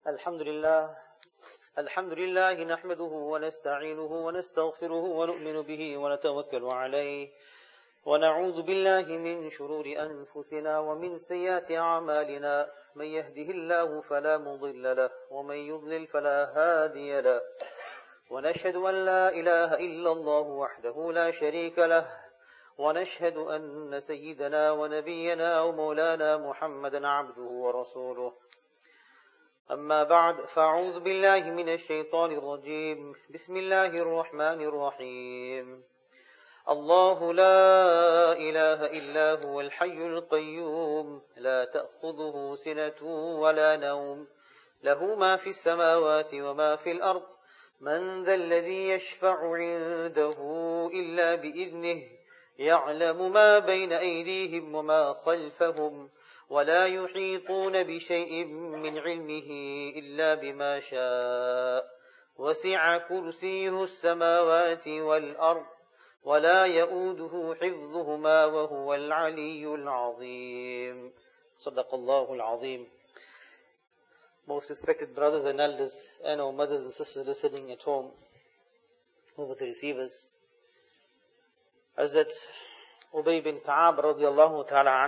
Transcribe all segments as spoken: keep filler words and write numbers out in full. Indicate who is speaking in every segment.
Speaker 1: الحمد لله الحمد لله نحمده ونستعينه ونستغفره ونؤمن به ونتوكل عليه ونعوذ بالله من شرور أنفسنا ومن سيئات أعمالنا من يهده الله فلا مضل له ومن يضلل فلا هادي له ونشهد أن لا إله إلا الله وحده لا شريك له ونشهد أن سيدنا ونبينا ومولانا محمدا عبده ورسوله أما بعد فأعوذ بالله من الشيطان الرجيم بسم الله الرحمن الرحيم الله لا إله إلا هو الحي القيوم لا تأخذه سنة ولا نوم له ما في السماوات وما في الأرض من ذا الذي يشفع عنده إلا بإذنه يعلم ما بين أيديهم وما خلفهم ولا يحيطون بشيء من علمه إلا بما شاء وسع كرسيه السماوات والأرض ولا يؤوده حفظهما وهو العلي العظيم صدق الله العظيم. Most respected brothers and elders and our mothers and sisters listening at home over the receivers, Hazrat Ubay bin Ka'ab radiallahu ta'ala an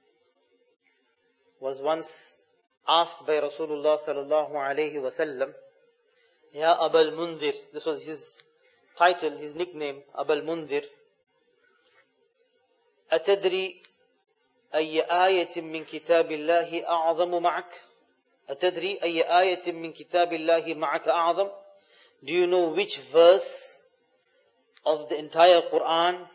Speaker 1: was once asked by Rasulullah sallallahu alayhi wa sallam, Ya Abul Mundir, this was his title, his nickname, Abul Mundir, أتدري أي آية من كتاب الله أعظم معك؟ أتدري أي آية من كتاب الله معك أعظم? Do you know which verse of the entire Quran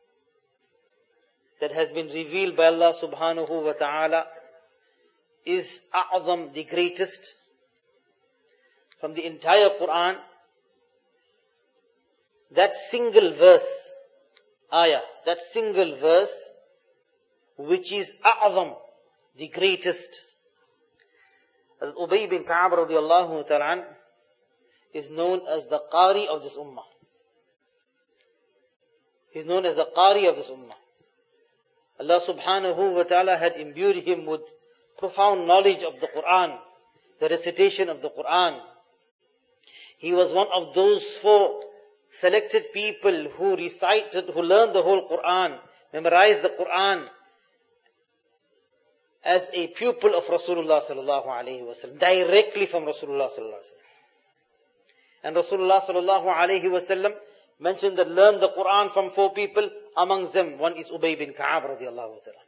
Speaker 1: that has been revealed by Allah subhanahu wa ta'ala is A'zam, the greatest? From the entire Quran, that single verse, ayah, that single verse, which is A'zam, the greatest. As Ubay bin Ka'ab radiallahu ta'ala is known as the Qari of this ummah. He is known as the Qari of this ummah. Allah subhanahu wa ta'ala had imbued him with profound knowledge of the Quran, the recitation of the Quran. He was one of those four selected people who recited, who learned the whole Quran, memorized the Quran as a pupil of Rasulullah sallallahu alayhi wa sallam, directly from Rasulullah sallallahu alayhi wa sallam. And Rasulullah sallallahu alayhi wa sallam mentioned that learned the Quran from four people. Amongst them, one is Ubay bin Ka'ab radiallahu ta'ala.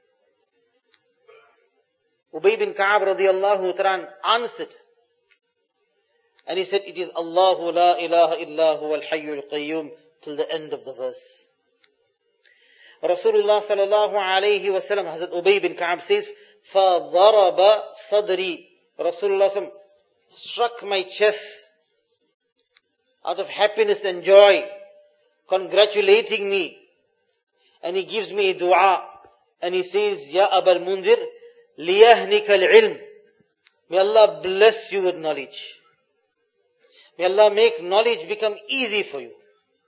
Speaker 1: Ubay bin Ka'ab radiallahu ta'ala answered. And he said, it is Allahu la ilaha illa huwa al-hayyul qayyum, till the end of the verse. Rasulullah sallallahu alayhi wa sallam, Hazrat Ubay bin Ka'ab says, فَضَرَبَ صَدْرِي. Rasulullah sallam struck my chest out of happiness and joy, congratulating me. And he gives me a dua. And he says, Ya Abul Mundir, liyahnika al-ilm. May Allah bless you with knowledge. May Allah make knowledge become easy for you.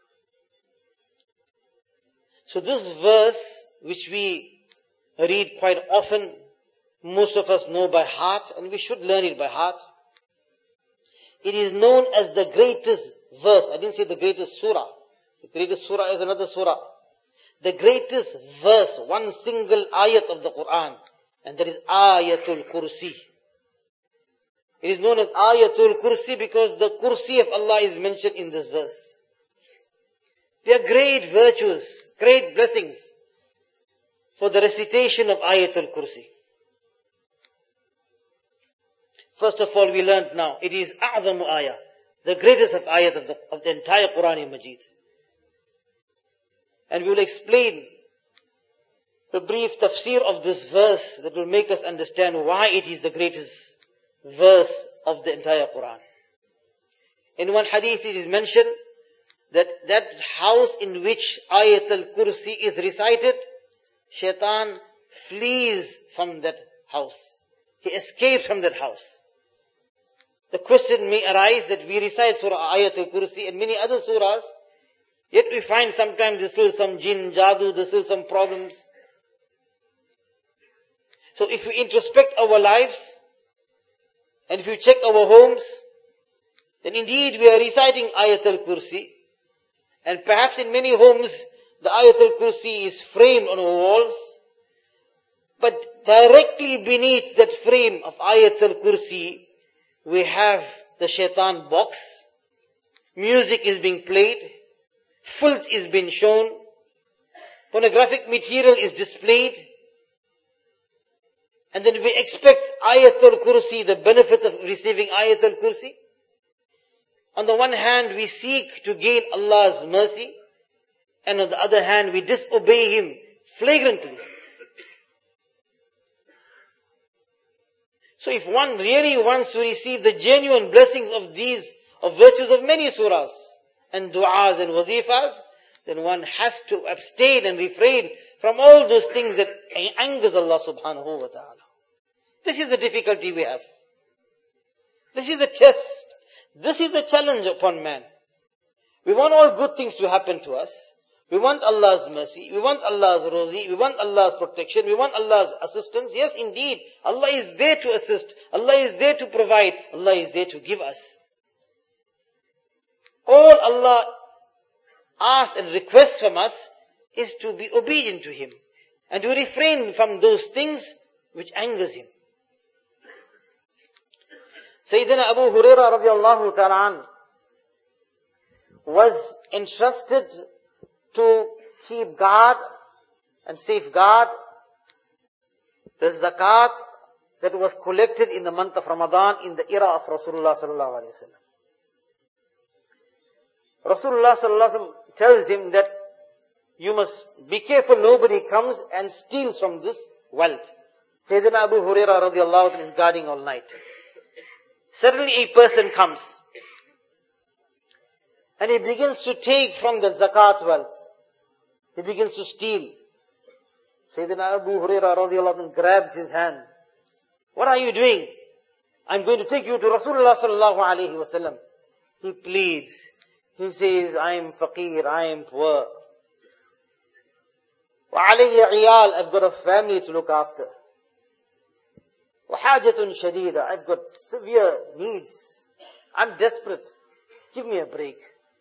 Speaker 1: So this verse, which we read quite often, most of us know by heart, and we should learn it by heart. It is known as the greatest verse. I didn't say the greatest surah. The greatest surah is another surah. The greatest verse, one single ayat of the Quran, and that is Ayatul Kursi. It is known as Ayatul Kursi because the Kursi of Allah is mentioned in this verse. There are great virtues, great blessings for the recitation of Ayatul Kursi. First of all, we learned now, it is A'zamu Ayah, the greatest of ayat of the, of the entire Quran Majid. And we will explain the brief tafsir of this verse that will make us understand why it is the greatest verse of the entire Quran. In one hadith it is mentioned that that house in which Ayatul Kursi is recited, Shaitan flees from that house. He escapes from that house. The question may arise that we recite Surah Ayatul Kursi and many other surahs, yet we find sometimes there's still some jinn, jadoo, there's still some problems. So if we introspect our lives, And if you check our homes, then indeed we are reciting Ayatul Kursi. And perhaps in many homes, the Ayatul Kursi is framed on our walls. But directly beneath that frame of Ayatul Kursi, we have the shaitan box. Music is being played. Filth is being shown. Pornographic material is displayed. And then we expect Ayatul Kursi, the benefits of receiving Ayatul Kursi. On the one hand, we seek to gain Allah's mercy. And on the other hand, we disobey Him flagrantly. So if one really wants to receive the genuine blessings of these, of virtues of many surahs, and du'as and wazifas, then one has to abstain and refrain from all those things that angers Allah subhanahu wa ta'ala. This is the difficulty we have. This is the test. This is the challenge upon man. We want all good things to happen to us. We want Allah's mercy. We want Allah's rozi. We want Allah's protection. We want Allah's assistance. Yes, indeed. Allah is there to assist. Allah is there to provide. Allah is there to give us. All Allah asks and requests from us is to be obedient to Him and to refrain from those things which angers Him. Sayyidina Abu Hurairah radiallahu ta'ala an was entrusted to keep guard and safeguard the zakat that was collected in the month of Ramadan in the era of Rasulullah sallallahu alaihi wasallam. Rasulullah sallallahu alaihi wasallam tells him that you must be careful nobody comes and steals from this wealth. Sayyidina Abu Hurairah radiallahu ta'ala is guarding all night. Suddenly a person comes and he begins to take from the zakat wealth. He begins to steal. Sayyidina Abu Hurairah radiallahu anhu grabs his hand. What are you doing? I'm going to take you to Rasulullah sallallahu alayhi wa sallam. He pleads. He says, I am faqir, I am poor. Wa alayya iyal, I've got a family to look after. Wa hajatun shadida, I've got severe needs. I'm desperate. Give me a break.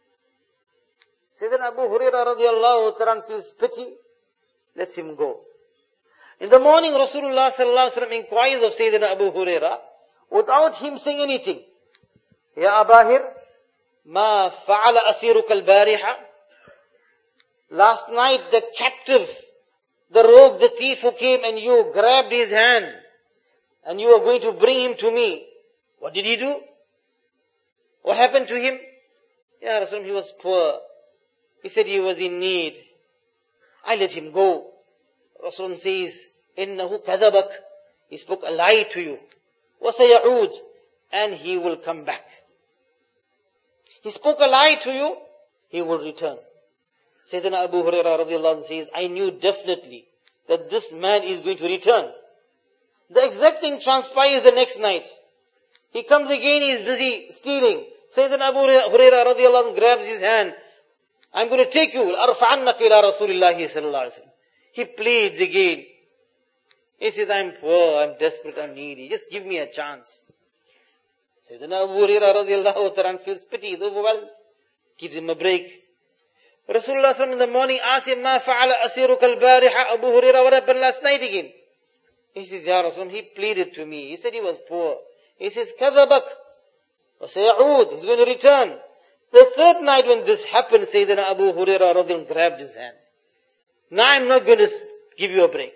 Speaker 1: Sayyidina Abu Hurairah radiallahu ta'ala feels pity. Lets him go. In the morning, Rasulullah sallallahu alaihi wasallam inquires of Sayyidina Abu Hurairah without him saying anything. Ya Abahir, ma fa'ala asiruka al-bariha? Last night the captive, the rogue, the thief who came and you grabbed his hand and you were going to bring him to me. What did he do? What happened to him? Ya Rasulullah, he was poor. He said he was in need. I let him go. Rasulullah says, Innahu kadhabak. He spoke a lie to you. وَسَيَعُودْ. And he will come back. He spoke a lie to you, he will return. Sayyidina Abu Hurairah radiallahu anh says, I knew definitely that this man is going to return. The exact thing transpires the next night. He comes again, he is busy stealing. Sayyidina Abu Hurairah radiallahu anh grabs his hand. I'm going to take you. أَرْفَعَنَّكَ إِلَىٰ رَسُولِ اللَّهِ صَلَّى اللَّهُ عَلَيْهِ وسلم. He pleads again. He says, I'm poor, I'm desperate, I'm needy. Just give me a chance. Sayyidina Abu Hurairah radiallahu ta'ala feels pity, he's overwhelmed. Gives him a break. Rasulullah sallallahu in the morning asks him, مَا فَعَلَ أَسِيرُكَ الْبَارِحَ Abu Hurairah, what happened last night again? He says, Ya Rasulullah, he pleaded to me. He said he was poor. He says, كَذَبَكَ وَسَيَعُودْ. He's going to return. The third night when this happened, Sayyidina Abu Hurairah radiallahu grabbed his hand. Now I'm not going to give you a break.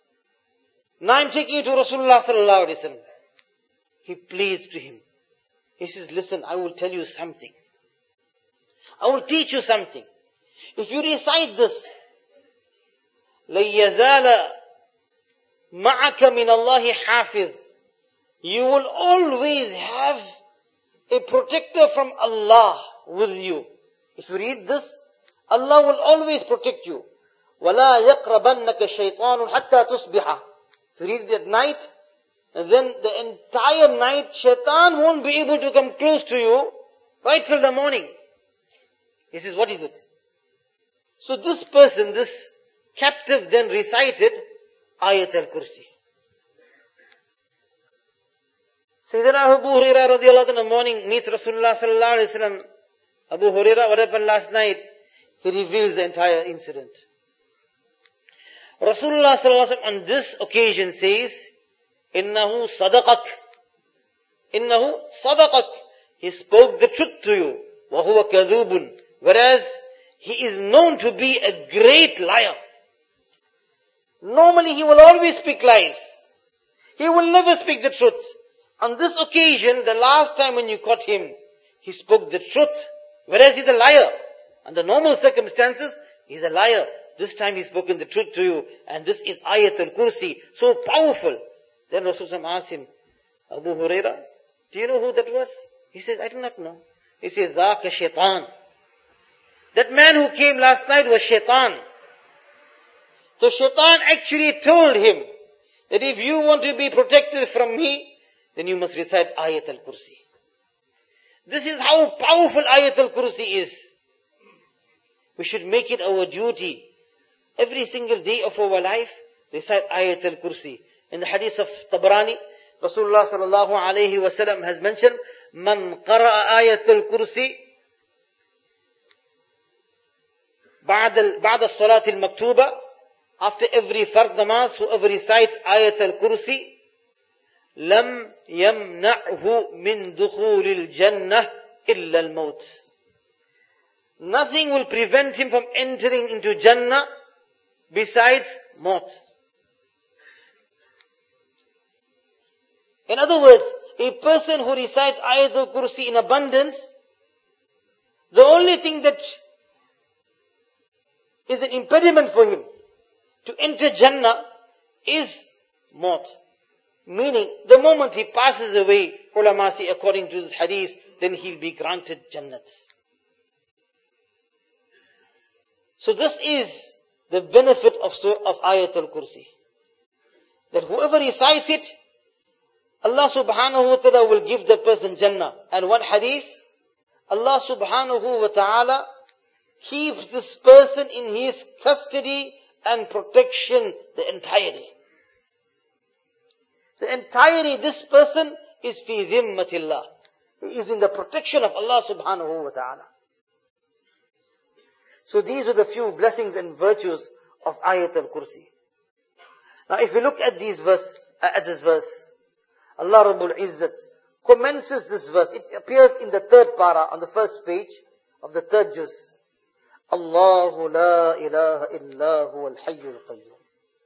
Speaker 1: Now I'm taking you to Rasulullah sallallahu alaihi wasallam. He pleads to him. He says, listen, I will tell you something. I will teach you something. If you recite this, لَيَّزَالَ مَعَكَ مِنَ اللَّهِ حَافِظ. You will always have a protector from Allah with you. If you read this, Allah will always protect you. وَلَا يَقْرَبَنَّكَ الشَّيْطَانُ حَتَّى تُصْبِحَ. If you read it at night, and then the entire night, shaitan won't be able to come close to you right till the morning. He says, what is it? So this person, this captive then recited Ayat al-Kursi. Sayyidina Abu Hurairah radiallahu anhu in the morning meets Rasulullah sallallahu alayhi wa sallam. Abu Hurairah, what happened last night? He reveals the entire incident. Rasulullah sallallahu alayhi wa sallam on this occasion says, Innahu sadaqak. Innahu sadaqak. He spoke the truth to you. Wahuwa kadhubun. Whereas he is known to be a great liar. Normally he will always speak lies. He will never speak the truth. On this occasion, the last time when you caught him, he spoke the truth. Whereas he's a liar. Under normal circumstances, he's a liar. This time he's spoken the truth to you. And this is Ayatul Kursi. So powerful. Then Rasulullah asked him, Abu Hurairah, do you know who that was? He said, I do not know. He said, Dhaka shaitan. That man who came last night was shaitan. So shaitan actually told him that if you want to be protected from me, then you must recite Ayatul Kursi. This is how powerful Ayatul Kursi is. We should make it our duty. Every single day of our life, recite Ayatul Kursi. In the hadith of Tabrani, Rasulullah sallallahu alayhi wa sallam has mentioned, Man qara'a Ayatul Kursi ba'da as-salat al-maktuba, after every fard namaz, whoever recites Ayatul Kursi, lam yamna'hu min dukhulil jannah illa al-maut. Nothing will prevent him from entering into Jannah besides maut. In other words, a person who recites Ayatul Kursi in abundance, the only thing that is an impediment for him to enter Jannah is maut. Meaning, the moment he passes away, ulama say according to this hadith, then he'll be granted Jannat. So this is the benefit of, of Ayatul Kursi. That whoever recites it, Allah subhanahu wa ta'ala will give the person Jannah. And one hadith, Allah subhanahu wa ta'ala keeps this person in his custody and protection the entirety. The entirety, this person is fi dhimmatillah. He is in the protection of Allah subhanahu wa ta'ala. So these are the few blessings and virtues of Ayatul Kursi. Now if we look at these verse, at this verse, Allah Rabbul Izzat commences this verse. It appears in the third para, on the first page of the third juz. Allahu la ilaha illa huwa al-hayyul qayyum.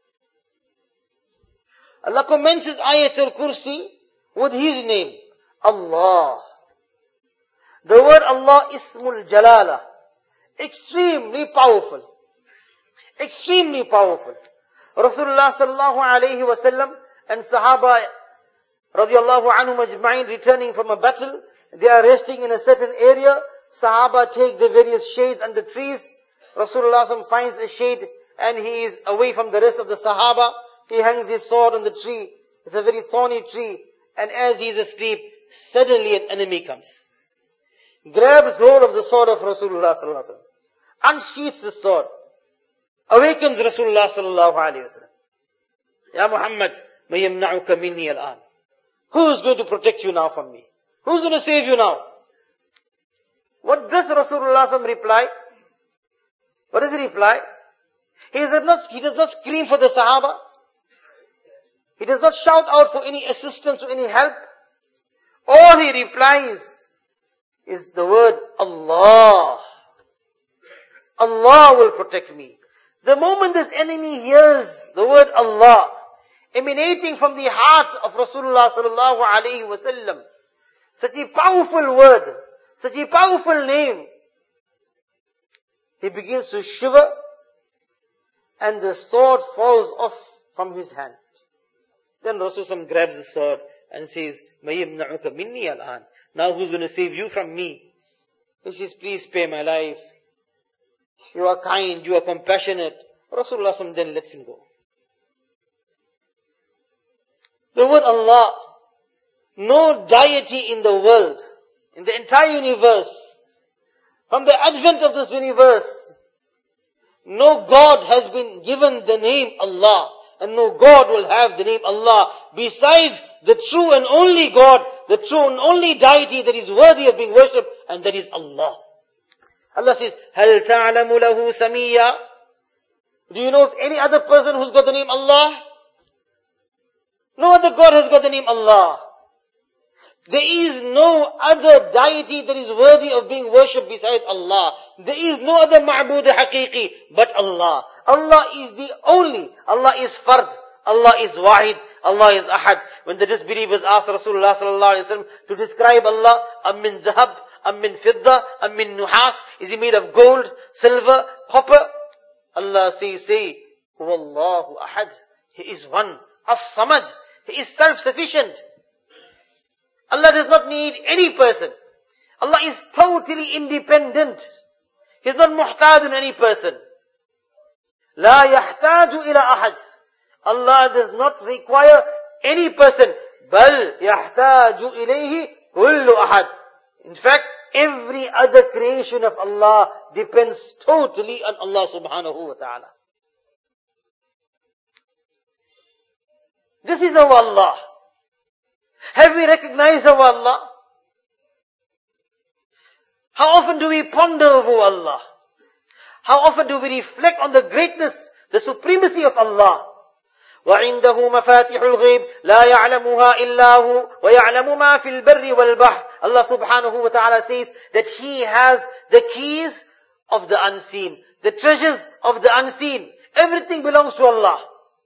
Speaker 1: Allah commences Ayatul Kursi with His name, Allah. The word Allah, Ismul Jalala, extremely powerful. Extremely powerful. Rasulullah sallallahu alayhi wa sallam and Sahaba radiallahu anhum ajma'in returning from a battle, they are resting in a certain area. Sahaba take the various shades under trees. Rasulullah sallallahu finds a shade and he is away from the rest of the Sahaba. He hangs his sword on the tree. It's a very thorny tree. And as he is asleep, suddenly an enemy comes. Grabs hold of the sword of Rasulullah sallallahu alaihi wasallam. Unsheaths the sword. Awakens Rasulullah sallallahu alaihi wasallam. Ya Muhammad, may yamna'uka minni al-an. Who is going to protect you now from me? Who's going to save you now? What does Rasulullah sallallahu reply? What does he reply? He does not, he does not scream for the Sahaba. He does not shout out for any assistance or any help. All he replies is the word Allah. Allah will protect me. The moment this enemy hears the word Allah emanating from the heart of Rasulullah sallallahu alaihi wasallam, such a powerful word, such a powerful name, he begins to shiver and the sword falls off from his hand. Then Rasulullah grabs the sword and says, May yamna'uka minni al-an. Now who's going to save you from me? He says, please spare my life. You are kind, you are compassionate. Rasulullah then lets him go. The word Allah, no deity in the world, in the entire universe, from the advent of this universe, no God has been given the name Allah. and no God will have the name Allah besides the true and only God, the true and only deity that is worthy of being worshipped, and that is Allah. Allah says, هَلْ تَعْلَمُ لَهُ سَمِيًّا? Do you know of any other person who's got the name Allah? No other God has got the name Allah. There is no other deity that is worthy of being worshipped besides Allah. There is no other ma'bud haqiqi but Allah. Allah is the only. Allah is fard. Allah is wahid. Allah is ahad. When the disbelievers asked Rasulullah sallallahu alaihi wasallam to describe Allah, am min dhahab, am min fidda, am min nuhas, is he made of gold, silver, copper? Allah says, say, Huwallahu ahad. He is one. As-samad. He is self-sufficient. Allah does not need any person. Allah is totally independent. He is not muhtaj on any person. La yahtaju ila ahad. Allah does not require any person. Bal yahtaju ilayhi kullu ahad. In fact, every other creation of Allah depends totally on Allah subhanahu wa ta'ala. This is our Allah. Have we recognized our Allah? How often do we ponder over Allah? How often do we reflect on the greatness, the supremacy of Allah? وَعِنْدَهُ مَفَاتِحُ الْغَيْبِ لَا يَعْلَمُهَا إِلَّا هُ وَيَعْلَمُ مَا فِي الْبَرِّ وَالْبَحْرِ. Allah subhanahu wa ta'ala says that He has the keys of the unseen, the treasures of the unseen. Everything belongs to Allah.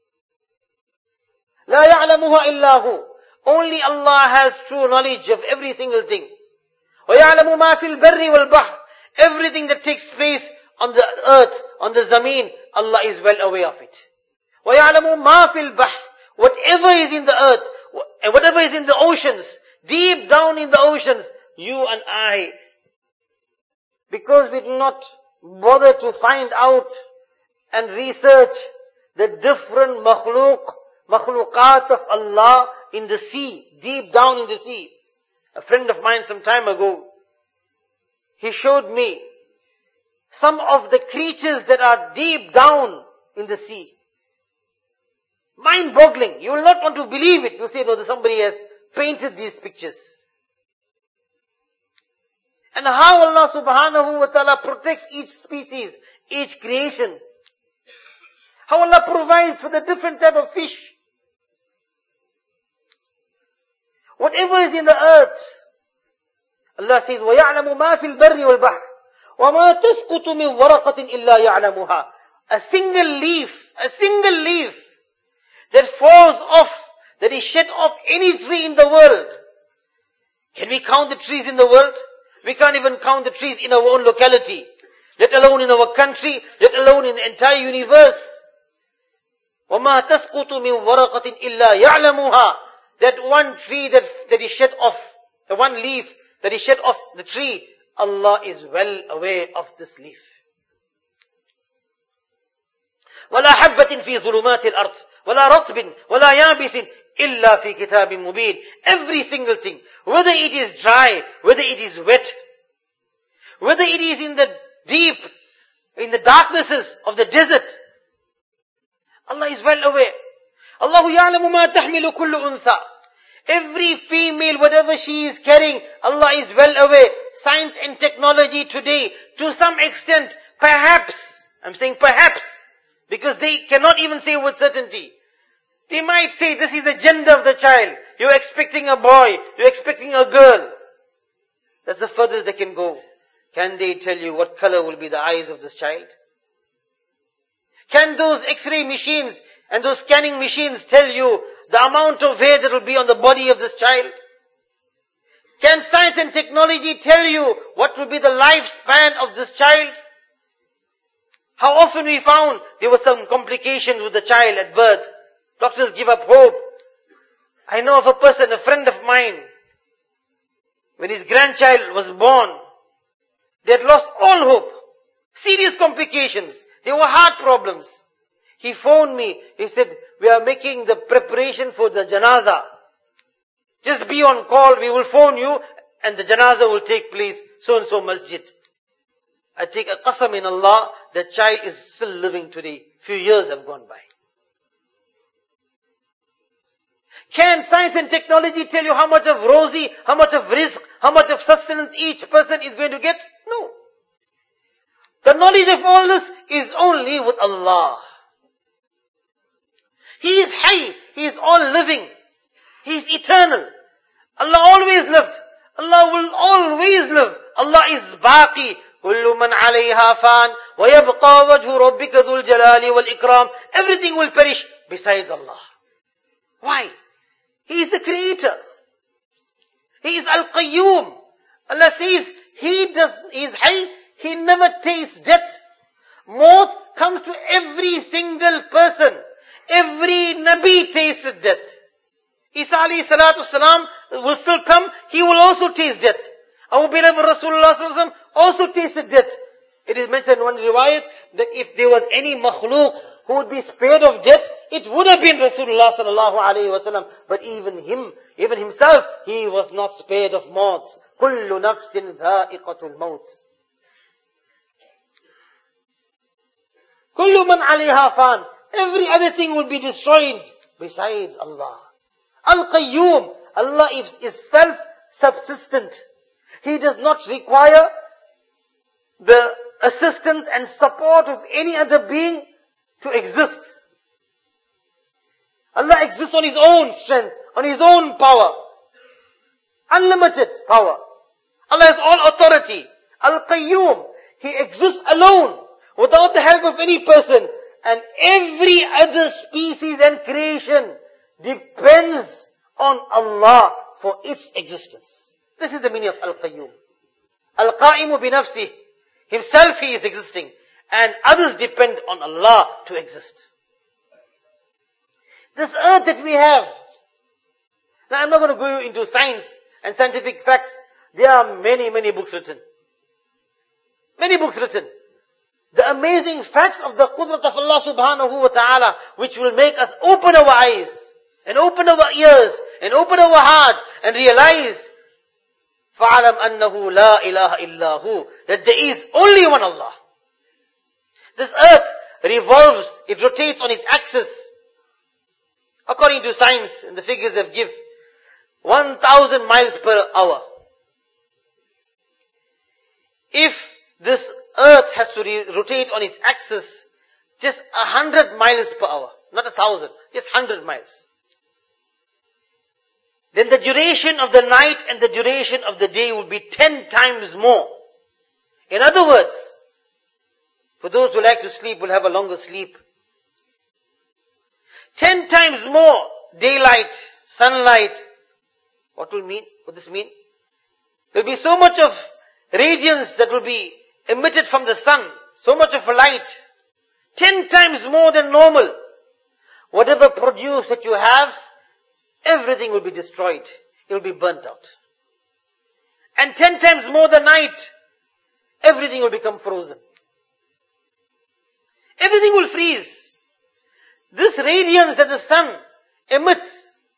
Speaker 1: لَا يَعْلَمُهَا إِلَّا هُ. Only Allah has true knowledge of every single thing. وَيَعْلَمُ مَا فِي الْبَرِّ وَالْبَحْرِ. Everything that takes place on the earth, on the zameen, Allah is well aware of it. وَيَعْلَمُ مَا فِي الْبَحْرِ. Whatever is in the earth, and whatever is in the oceans, deep down in the oceans, you and I, because we do not bother to find out and research the different makhluk, makhluqat of Allah in the sea, deep down in the sea. A friend of mine some time ago, he showed me some of the creatures that are deep down in the sea. Mind-boggling. You will not want to believe it. You'll say, no, somebody has painted these pictures. And how Allah subhanahu wa ta'ala protects each species, each creation. How Allah provides for the different type of fish. Whatever is in the earth. Allah says, وَيَعْلَمُ مَا فِي الْبَرِّ وَالْبَحْرِ وَمَا تَسْقُطُ مِنْ وَرَقَةٍ إِلَّا يَعْلَمُهَا. A single leaf, a single leaf that falls off, that is shed off any tree in the world. Can we count the trees in the world? We can't even count the trees in our own locality, let alone in our country, let alone in the entire universe. وَمَا تَسْقُطُ مِنْ وَرَقَةٍ إِلَّا يَعْلَمُهَا. That one tree that, that is shed off, the one leaf that is shed off the tree, Allah is well aware of this leaf. وَلَا حَبَّةٍ فِي ظُلُمَاتِ الْأَرْضِ وَلَا رَطْبٍ وَلَا يَابِسٍ إِلَّا فِي كِتَابٍ مُبِينٍ. Every single thing, whether it is dry, whether it is wet, whether it is in the deep, in the darknesses of the desert, Allah is well aware. Allahu ya'lamu ma tahmilu kullu untha. Every female, whatever she is carrying, Allah is well aware. Science and technology today, to some extent, perhaps, I'm saying perhaps, because they cannot even say with certainty. They might say this is the gender of the child. You're expecting a boy, you're expecting a girl. That's the furthest they can go. Can they tell you what color will be the eyes of this child? Can those X-ray machines and those scanning machines tell you the amount of hair that will be on the body of this child? Can science and technology tell you what will be the lifespan of this child? How often we found there were some complications with the child at birth. Doctors give up hope. I know of a person, a friend of mine, when his grandchild was born, they had lost all hope. Serious complications. There were heart problems. He phoned me. He said, we are making the preparation for the janaza. Just be on call. We will phone you and the janaza will take place so and so masjid. I take a qasam in Allah, the child is still living today. Few years have gone by. Can science and technology tell you how much of rosy, how much of rizq, how much of sustenance each person is going to get? No. The knowledge of all this is only with Allah. He is Hayy. He is all living. He is eternal. Allah always lived. Allah will always live. Allah is Baqi. كُلُّ مَنْ عَلَيْهَا فَانٍ وَيَبْقَى وَجْهُ رَبِّكَ ذُو الْجَلَالِ وَالْإِكْرَامِ. Everything will perish besides Allah. Why? He is the creator. He is Al-Qayyum. Allah says, He does, He is Hayy. He never tastes death. Maut comes to every single person. Every Nabi tasted death. Isa alayhi salatu salam will still come. He will also taste death. Our beloved Rasulullah sallallahu alayhi wa sallam also tasted death. It is mentioned in one riwayat that if there was any makhluk who would be spared of death, it would have been Rasulullah sallallahu alayhi wa sallam. But even him, even himself, he was not spared of maut. Kullu nafsin dha'iqatul maut. Kullu man alayha fan. Every other thing will be destroyed besides Allah. Al-Qayyum. Allah is, is self-subsistent. He does not require the assistance and support of any other being to exist. Allah exists on His own strength, on His own power. Unlimited power. Allah has all authority. Al-Qayyum. He exists alone, without the help of any person. And every other species and creation depends on Allah for its existence. This is the meaning of Al-Qayyum. Al-Qa'imu bi nafsih. Himself He is existing. And others depend on Allah to exist. This earth that we have. Now I'm not going to go into science and scientific facts. There are many, many books written. Many books written. The amazing facts of the Qudrat of Allah subhanahu wa ta'ala, which will make us open our eyes, and open our ears, and open our heart, and realize, فَعَلَمْ أَنَّهُ لَا إِلَهَ إِلَّا هُ, that there is only one Allah. This earth revolves, it rotates on its axis, according to science and the figures they've give, one thousand miles per hour. If this earth has to re- rotate on its axis just a hundred miles per hour, not a thousand, just hundred miles. Then the duration of the night and the duration of the day will be ten times more. In other words, for those who like to sleep will have a longer sleep. Ten times more daylight, sunlight. What will mean? What does this mean? There will be so much of radiance that will be emitted from the sun, so much of light, ten times more than normal. Whatever produce that you have, everything will be destroyed. It will be burnt out. And ten times more than night, everything will become frozen. Everything will freeze. This radiance that the sun emits,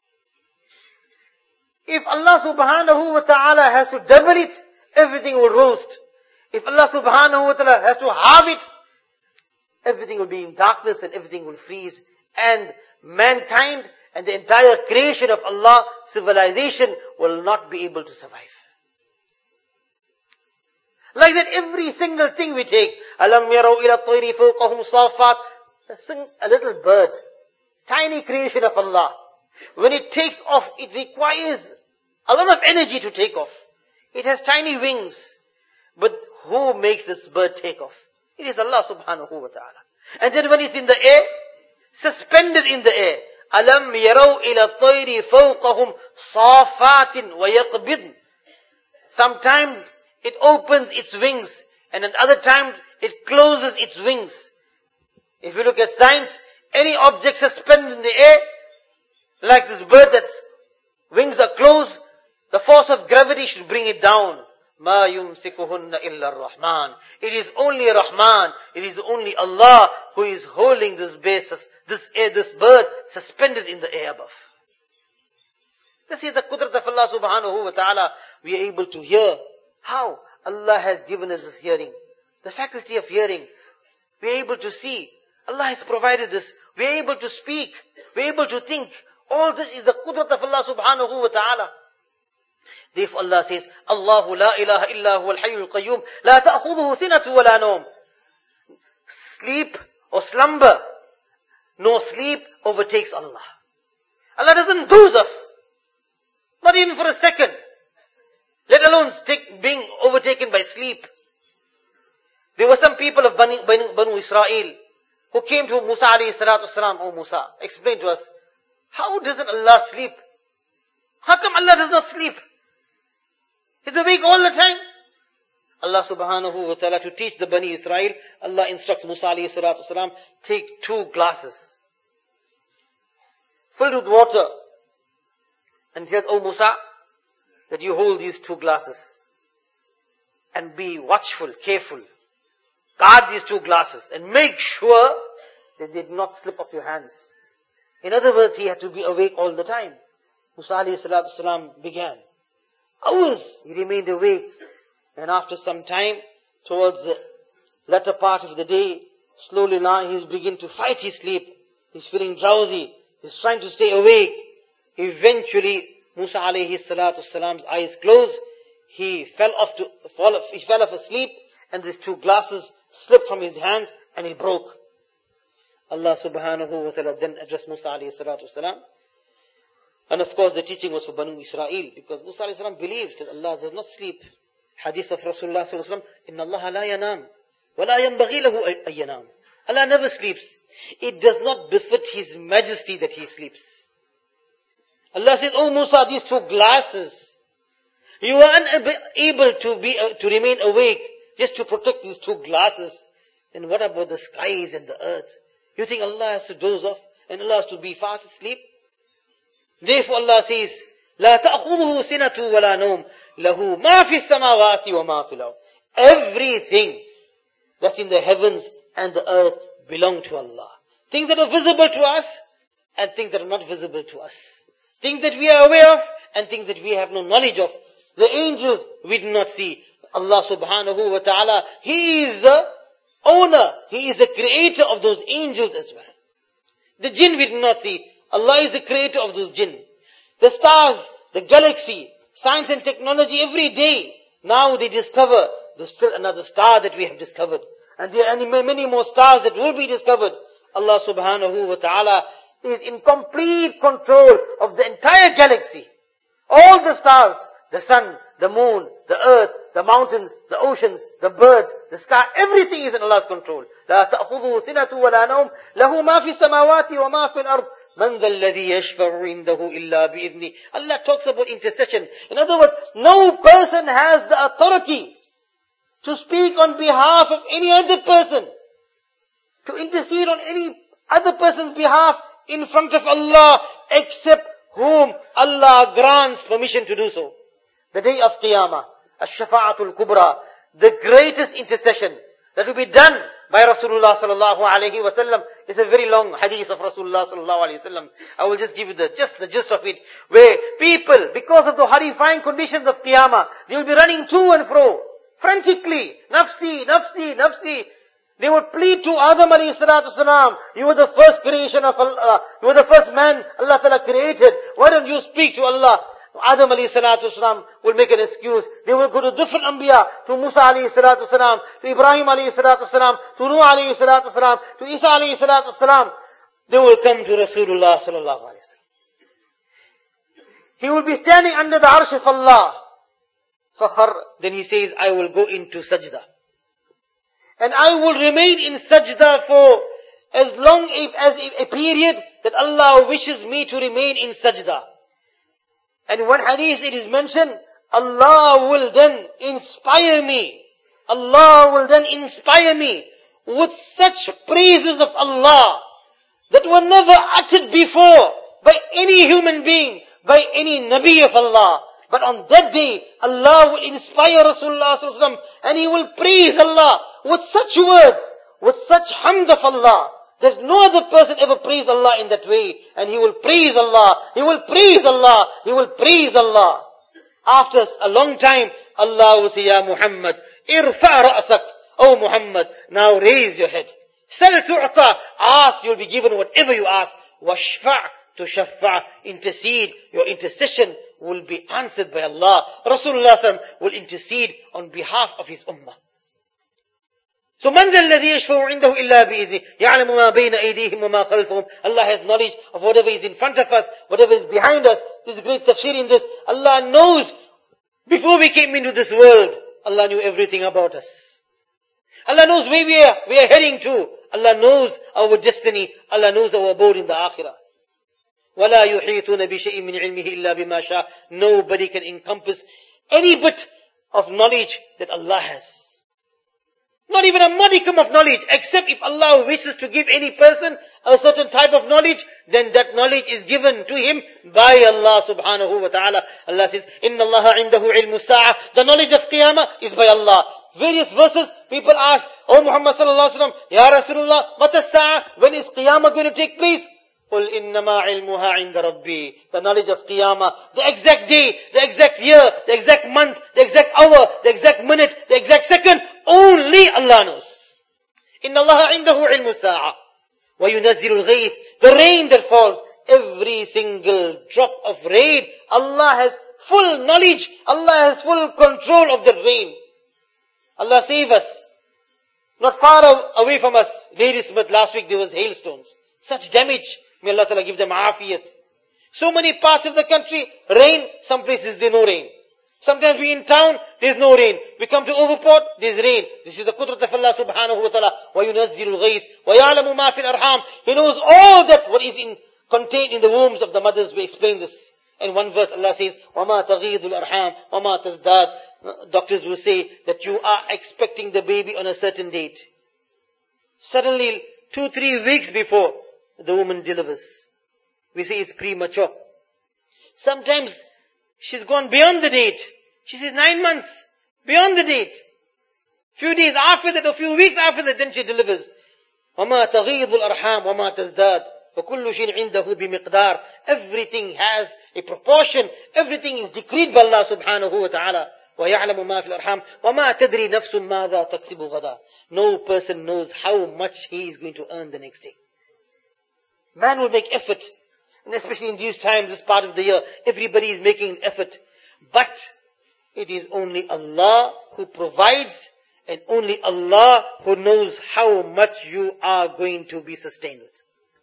Speaker 1: if Allah subhanahu wa ta'ala has to double it, everything will roast. If Allah subhanahu wa ta'ala has to halve it, everything will be in darkness and everything will freeze. And mankind and the entire creation of Allah, civilization, will not be able to survive. Like that, every single thing we take, Alam yarau ila tayri fawqahum safat, a little bird, tiny creation of Allah. When it takes off, it requires a lot of energy to take off. It has tiny wings. But who makes this bird take off? It is Allah subhanahu wa ta'ala. And then when it's in the air, suspended in the air, Alam yarau ila tayri fawqahum safatin wa yaqbidn. Sometimes it opens its wings, and at other times it closes its wings. If you look at science, any object suspended in the air, like this bird that's wings are closed, the force of gravity should bring it down. مَا يُمْسِكُهُنَّ إِلَّا الرَّحْمَنِ. It is only Rahman, it is only Allah who is holding this basis, this air, this bird suspended in the air above. This is the qudrat of Allah subhanahu wa ta'ala. We are able to hear. How? Allah has given us this hearing. The faculty of hearing. We are able to see. Allah has provided this. We are able to speak. We are able to think. All this is the qudrat of Allah subhanahu wa ta'ala. Therefore Allah says, Allahu la ilaha illa huwa al-hayyul qayyum, la ta'khudhuhu sinatu wa la nawm. Sleep or slumber, no sleep overtakes Allah. Allah doesn't doze off, not even for a second, let alone take, being overtaken by sleep. There were some people of Banu, Banu, Banu Israel who came to Musa alayhi salatu wasalam. Oh Musa, explain to us, how doesn't Allah sleep? How come Allah does not sleep? He's awake all the time. Allah subhanahu wa ta'ala, to teach the Bani Israel, Allah instructs Musa alayhi salatu wasalam, take two glasses filled with water. And he says, oh Musa, that you hold these two glasses and be watchful, careful. Guard these two glasses and make sure that they do not slip off your hands. In other words, he had to be awake all the time. Musa alayhi salatu wasalam began. Hours he remained awake. And after some time, towards the latter part of the day, slowly now he's beginning to fight his sleep. He's feeling drowsy. He's trying to stay awake. Eventually, Musa alayhi salatu wasalam's eyes closed. He fell off to fall. He fell off asleep, and these two glasses slipped from his hands, and he broke. Allah subhanahu wa ta'ala then addressed Musa alayhi salatu wasalam. And of course, the teaching was for Banu Israel, because Musa alayhi salam believed that Allah does not sleep. Hadith of Rasulullah sallallahu alaihi wasallam, Inna Allah la yanam, wa la yanbaghi lahu ay yanam. Allah never sleeps. It does not befit His Majesty that He sleeps. Allah says, oh Musa, these two glasses, you are unable to be, uh, to remain awake just to protect these two glasses. Then what about the skies and the earth? You think Allah has to doze off and Allah has to be fast asleep? Therefore Allah says, لا تأخذه سنة ولا نوم له ما في السماوات وما في الأرض. Everything that's in the heavens and the earth belong to Allah. Things that are visible to us and things that are not visible to us. Things that we are aware of and things that we have no knowledge of. The angels we do not see. Allah subhanahu wa ta'ala, He is the owner. He is the creator of those angels as well. The jinn we do not see. Allah is the creator of those jinn. The stars, the galaxy, science and technology every day. Now they discover there's still another star that we have discovered. And there are many more stars that will be discovered. Allah subhanahu wa ta'ala is in complete control of the entire galaxy. All the stars, the sun, the moon, the earth, the mountains, the oceans, the birds, the sky, everything is in Allah's control. لا تأخذه سنة ولا نوم له ما في السماوات وما في الأرض من ذا الذي يشفع عنده إلا بإذنه. Allah talks about intercession. In other words, no person has the authority to speak on behalf of any other person, to intercede on any other person's behalf in front of Allah, except whom Allah grants permission to do so. The day of Qiyamah, Ash-Shafa'atul Kubra, the greatest intercession that will be done by Rasulullah sallallahu alayhi wa sallam. It's a very long hadith of Rasulullah sallallahu alayhi wa sallam. I will just give you the, just the gist of it, where people, because of the horrifying conditions of Qiyamah, they will be running to and fro, frantically, nafsi, nafsi, nafsi. They would plead to Adam alayhi salatu salam, you were the first creation of Allah, you were the first man Allah ta'ala created, why don't you speak to Allah? Adam alayhi salatu salam will make an excuse. They will go to different anbiya, to Musa alayhi salatu salam, to Ibrahim alayhi salatu salam, to Nuh alayhi salatu salam, to Isa alayhi salatu salam. They will come to Rasulullah sallallahu alayhi wa sallam. He will be standing under the arsh of Allah. Fakhar, then he says, I will go into sajda. And I will remain in sajda for as long as a period that Allah wishes me to remain in sajda. And in one hadith it is mentioned, Allah will then inspire me. Allah will then inspire me with such praises of Allah that were never uttered before by any human being, by any Nabi of Allah. But on that day, Allah will inspire Rasulullah sallallahu alaihi wasallam and he will praise Allah with such words, with such hamd of Allah, that no other person ever praised Allah in that way. And he will praise Allah, he will praise Allah, he will praise Allah. After a long time, Allah will say, Ya Muhammad, irfa' ra'sak. Oh Muhammad, now raise your head. Sal tu'ta, ask, you'll be given whatever you ask. Washfa', to shafa', intercede, your intercession will be answered by Allah. Rasulullah sallallahu alaihi wasallam will intercede on behalf of his ummah. So man ذا الذي يشفع عنده إلا بإذنه يعلم ما بين أيديهم وما خلفهم. Allah has knowledge of whatever is in front of us, whatever is behind us. There's great tafsir in this. Allah knows, before we came into this world, Allah knew everything about us. Allah knows where we are, we are heading to. Allah knows our destiny. Allah knows our abode in the akhirah. وَلَا يُحِيطُونَ بِشَيْءٍ مِّنْ عِلْمِهِ إِلَّا بِمَا شَاءَ. Nobody can encompass any bit of knowledge that Allah has. Not even a modicum of knowledge, except if Allah wishes to give any person a certain type of knowledge, then that knowledge is given to him by Allah subhanahu wa ta'ala. Allah says, إِنَّ اللَّهَ عِنْدَهُ عِلْمُ السَّاعَةِ. The knowledge of Qiyamah is by Allah. Various verses, people ask, Oh Muhammad sallallahu alaihi wasallam, Ya Rasulullah, مَتَى السَّاعَةِ? When is Qiyamah going to take place? قُلْ إِنَّمَا عِلْمُهَا عِنْدَ رَبِّي. The knowledge of Qiyamah, the exact day, the exact year, the exact month, the exact hour, the exact minute, the exact second, only Allah knows. إِنَّ اللَّهَ عِنْدَهُ عِلْمُ السَّاعَةِ وَيُنَزِّلُ الْغَيْثِ. The rain that falls, every single drop of rain, Allah has full knowledge, Allah has full control of the rain. Allah save us. Not far away from us, Ladysmith, last week there was hailstones. Such damage. May Allah Ta'ala give them afiyat. So many parts of the country, rain, some places there's no rain. Sometimes we in town, there's no rain. We come to Overport, there's rain. This is the qudrat of Allah subhanahu wa ta'ala. وَيُنَزِّلُ الْغَيْثِ وَيَعْلَمُ مَا فِي الْأَرْحَامِ. He knows all that what is in, contained in the wombs of the mothers. We explain this. In one verse Allah says, وَمَا تَغِيدُ الْأَرْحَامِ وَمَا تَزْدَادُ. Doctors will say that you are expecting the baby on a certain date. Suddenly, two, three weeks before, the woman delivers. We say it's premature. Sometimes she's gone beyond the date. She says nine months, beyond the date. Few days after that, a few weeks after that, then she delivers. وَمَا تَغِيضُ الْأَرْحَامِ وَمَا تَزْدَادُ وَكُلُّ شَيْءٍ عِنْدَهُ بِمِقْدَارٍ. Everything has a proportion. Everything is decreed by Allah subhanahu wa ta'ala. وَيَعْلَمُ مَا فِي الْأَرْحَامِ وَمَا تَدْرِي نَفْسٌ مَاذَا تَكْسِبُ غَدًا. No person knows how much he is going to earn the next day. Man will make effort, and especially in these times, this part of the year, everybody is making an effort. But it is only Allah who provides, and only Allah who knows how much you are going to be sustained with.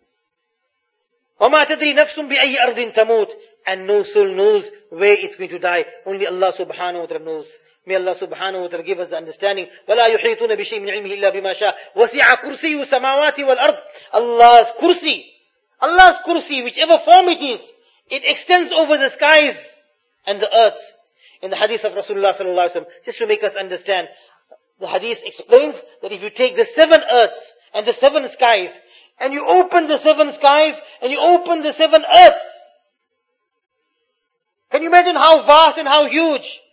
Speaker 1: وَمَا تَدْرِي نَفْسٌ بِأَيِّ أَرْضٍ تَمُوتُ. And no soul knows where it's going to die. Only Allah subhanahu wa ta'ala knows. May Allah subhanahu wa ta'ala give us the understanding. وَلَا يُحِيطُونَ بِشَيْءٍ مِّنْ عِلْمِهِ إِلَّا بِمَا شَاءَ وَسِعَ كُرْسِيُّ السَّمَاوَاتِ وَالْأَرْضِ. Allah's kursi, Allah's kursi, whichever form it is, it extends over the skies and the earth. In the hadith of Rasulullah sallallahu alaihi wasallam, just to make us understand, the hadith explains that if you take the seven earths and the seven skies, and you open the seven skies and you open the seven earths, can you imagine how vast and how huge?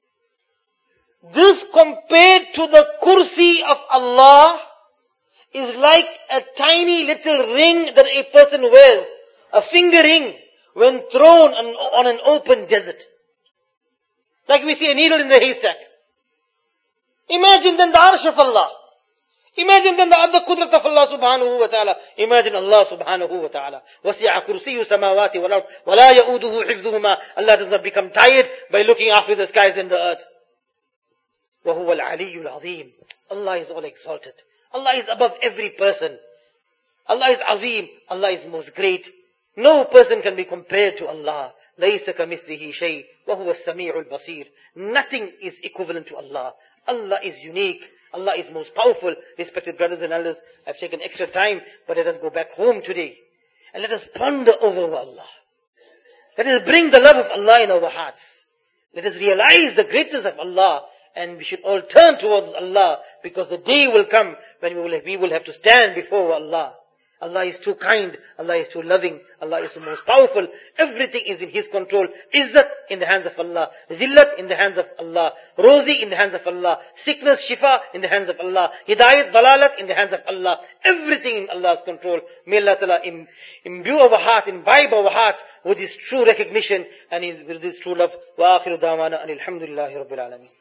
Speaker 1: This compared to the kursi of Allah is like a tiny little ring that a person wears, a finger ring, when thrown on, on an open desert. Like we see a needle in the haystack. Imagine then the arsh of Allah. Imagine then the other qudrat of Allah subhanahu wa ta'ala. Imagine Allah subhanahu wa ta'ala. وَسِعَ كُرْسِيُّ السَّمَاوَاتِ وَالْأَرْضِ وَلَا يَؤُودُهُ حِفْظُهُمَا. Allah does not become tired by looking after the skies and the earth. وَهُوَ الْعَلِيُّ الْعَظِيمُ. Allah is all exalted. Allah is above every person. Allah is Azim. Allah is most great. No person can be compared to Allah. لَيْسَ كَمِثْلِهِ شَيْءٍ وَهُوَ السَّمِيعُ الْبَصِيرُ. Nothing is equivalent to Allah. Allah is unique. Allah is most powerful. Respected brothers and elders, I've taken extra time, but let us go back home today. And let us ponder over Allah. Let us bring the love of Allah in our hearts. Let us realize the greatness of Allah. And we should all turn towards Allah, because the day will come when we will, we will have to stand before Allah. Allah is too kind. Allah is too loving. Allah is the most powerful. Everything is in His control. Izzat in the hands of Allah. Zillat in the hands of Allah. Rozi in the hands of Allah. Sickness, shifa in the hands of Allah. Hidayat, dalalat in the hands of Allah. Everything in Allah's control. May Allah Ta'ala im- imbue our hearts, imbibe our hearts with His true recognition and His, with His true love. Wa akhiru da'wana anil hamdulillahi rabbil alameen.